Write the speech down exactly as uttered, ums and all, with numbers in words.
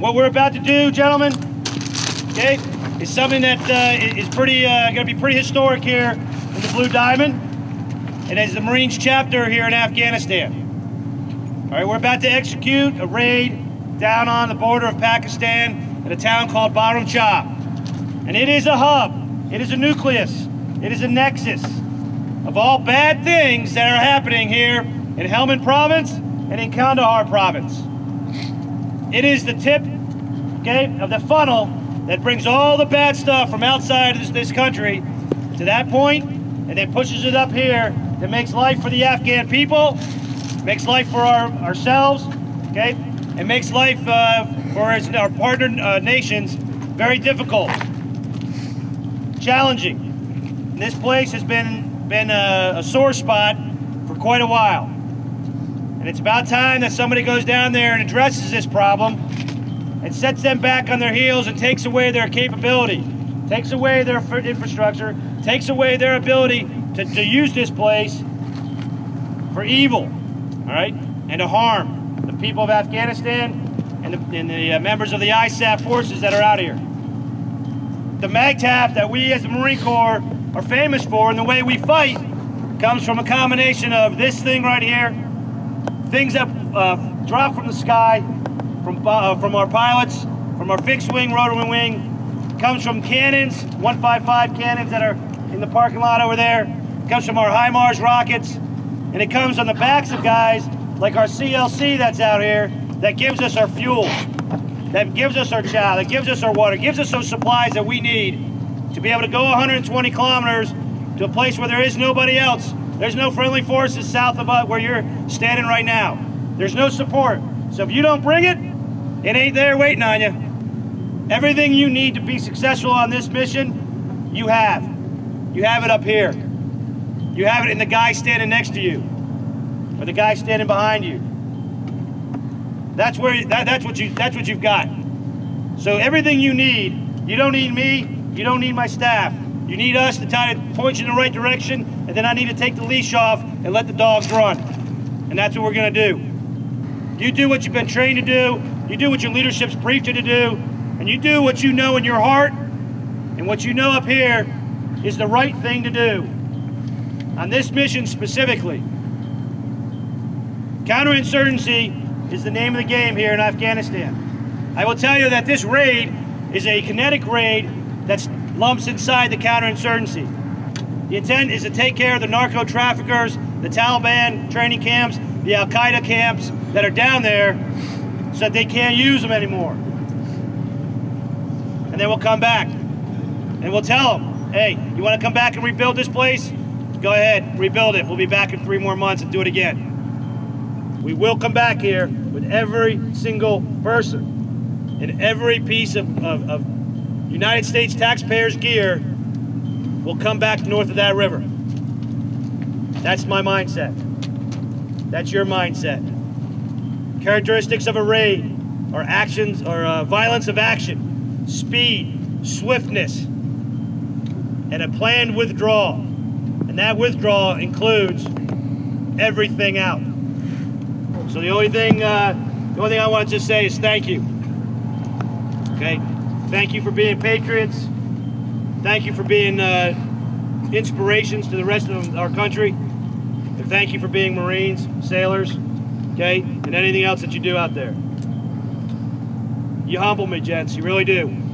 What we're about to do, gentlemen, okay, is something that uh, is pretty, uh, going to be pretty historic here in the Blue Diamond, and as the Marines chapter here in Afghanistan. All right, we're about to execute a raid down on the border of Pakistan in a town called Baram Chah. And it is a hub, it is a nucleus, it is a nexus of all bad things that are happening here in Helmand Province and in Kandahar Province. It is the tip, okay, of the funnel that brings all the bad stuff from outside this, this country to that point, and then pushes it up here that makes life for the Afghan people, makes life for our, ourselves, okay, and makes life uh, for our partner uh, nations very difficult, challenging. This place has been been a, a sore spot for quite a while, and it's about time that somebody goes down there and addresses this problem and sets them back on their heels and takes away their capability, takes away their infrastructure, takes away their ability to, to use this place for evil, all right, and to harm the people of Afghanistan and the, and the uh, members of the I S A F forces that are out here. The MAGTF that we as the Marine Corps are famous for and the way we fight comes from a combination of this thing right here, things that uh, drop from the sky, from, uh, from our pilots, from our fixed wing, rotor wing, comes from cannons, one fifty-five cannons that are in the parking lot over there, it comes from our HIMARS rockets, and it comes on the backs of guys like our C L C that's out here that gives us our fuel, that gives us our chow, that gives us our water, gives us those supplies that we need to be able to go one hundred twenty kilometers to a place where there is nobody else. There's no friendly forces south of where you're standing right now. There's no support. So if you don't bring it, it ain't there waiting on you. Everything you need to be successful on this mission, you have. You have it up here. You have it in the guy standing next to you, or the guy standing behind you. That's where that, that's what you that's what you've got. So everything you need, you don't need me. You don't need my staff. You need us to try to point you in the right direction, and then I need to take the leash off and let the dogs run. And that's what we're gonna do. You do what you've been trained to do, you do what your leadership's briefed you to do, and you do what you know in your heart, and what you know up here is the right thing to do. On this mission specifically, counterinsurgency is the name of the game here in Afghanistan. I will tell you that this raid is a kinetic raid that's lumps inside the counterinsurgency. The intent is to take care of the narco traffickers, the Taliban training camps, the Al-Qaeda camps that are down there so that they can't use them anymore. And then we'll come back and we'll tell them, hey, you want to come back and rebuild this place? Go ahead, rebuild it. We'll be back in three more months and do it again. We will come back here with every single person and every piece of, of, of United States taxpayers' gear will come back north of that river. That's my mindset. That's your mindset. Characteristics of a raid are actions or uh, violence of action, speed, swiftness, and a planned withdrawal. And that withdrawal includes everything out. So the only thing, uh, the only thing I want to just say is thank you. Okay. Thank you for being patriots. Thank you for being uh, inspirations to the rest of our country. And thank you for being Marines, sailors, okay, and anything else that you do out there. You humble me, gents. You really do.